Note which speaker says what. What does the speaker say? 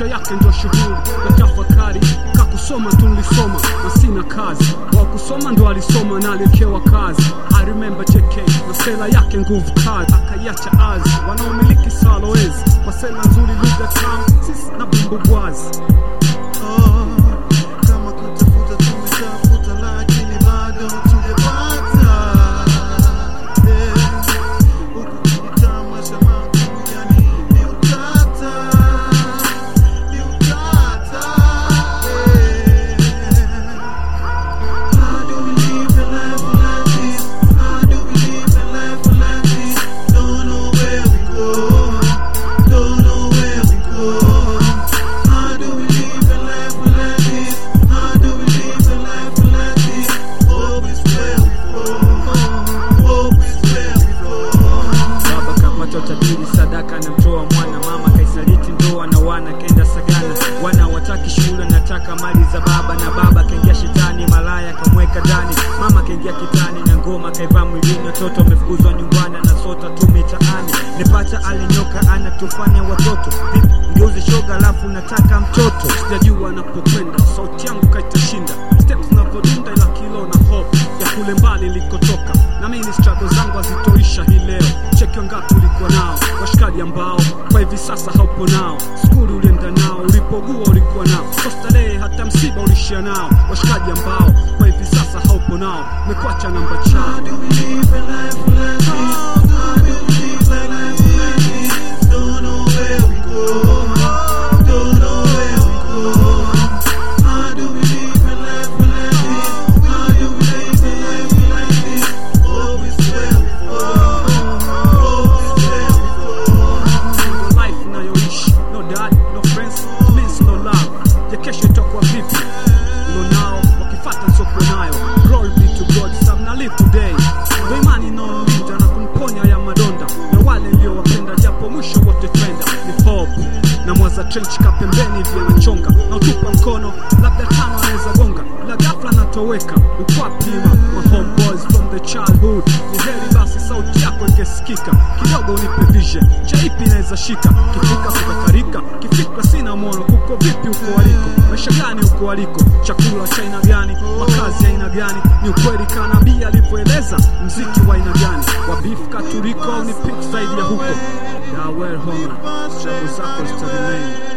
Speaker 1: maisha yake ndio shughuli ya tafakari. Kakusoma tulisoma na sina kazi, wa kusoma ndo alisoma na alikewa kazi. I remember JK na sela yake nguvu kazi, akaiacha azi wanaomiliki salowezi kwa sela nzuri lugha tamu, sisi na bumbugwazi.
Speaker 2: Kama kutafuta tumetafuta lakini bado tujapata. Ukitama samaki yani ni utata. How do we live a life like this? How do we live a life like this? Don't know where we go. Don't know where we go. How do we live a life like this? How do we live a life like this? Hope is where we go. Hope is where we go.
Speaker 3: Baba kapata utajiri sadaka na mtoa mwana. Mama kaisaliti ndoa na wana kenda sagana. Wana wataki shule nataka mali za baba. Na baba kaingia shetani malaya kamweka ndani. Mama kaingia kitani na ngoma kaivaa mwilini. Watoto wamefukuzwa nyumbani na sota tu mitaani. Nipacha alinyoka anatufanya watoto. Ngeuze shoga alafu nataka mtoto.
Speaker 1: Sijajua napokwenda, sauti yangu kaitashinda. Steps navodunda ila kilo na hope ya kule mbali likotoka. Na mimi struggle zangu hazitoisha hii leo. Cheki wangapi ulikuwa nao, washikaji ambao kwa hivi sasa haupo nao. Skuli ulienda nao, ulipogua ulikuwa nao. Starehe hata msiba ulishia nao. Washikaji ambao kwa hivi sasa haupo nao, mekuacha namba chao.
Speaker 2: How do we live a life like this? How do we live a life like this? Don't know where we go. Don't know where we go. How do we live a life like this? How do we live a life like this? Hope is where we go. Hope is where we go.
Speaker 1: No life nayoishi, no dad, no friends, means no love. Ya kesho itakuwa vipi? No now, wakifata soko nayo. Glory be to God, some na live today. Kwa imani inaolinda na kuniponya ya madonda ya wale ndio wapenda, japo mwisho wote twenda. Ni hope na mwaza trench kapembeni vya nachonga. Na utupa mkono, labda tano anaweza gonga. La ghafla natoweka, ukwapi my homeboys from the childhood. Ni heri basi sauti yako ingesikika. Kidogo unipe vision, jaipi inaweza shika. Kifika kukakarika, kifikra sina mono. Kuko vipi uko waliko? Maisha gani uko waliko? Chakula cha aina gani? Makazi ya aina gani? Ni ukweli kanabii alivyoeleza? Mziki wa aina gani? Wa beef katuriko au ni pitch zaidi ya huko? Yeah, well, homie, struggle zako zitaremain.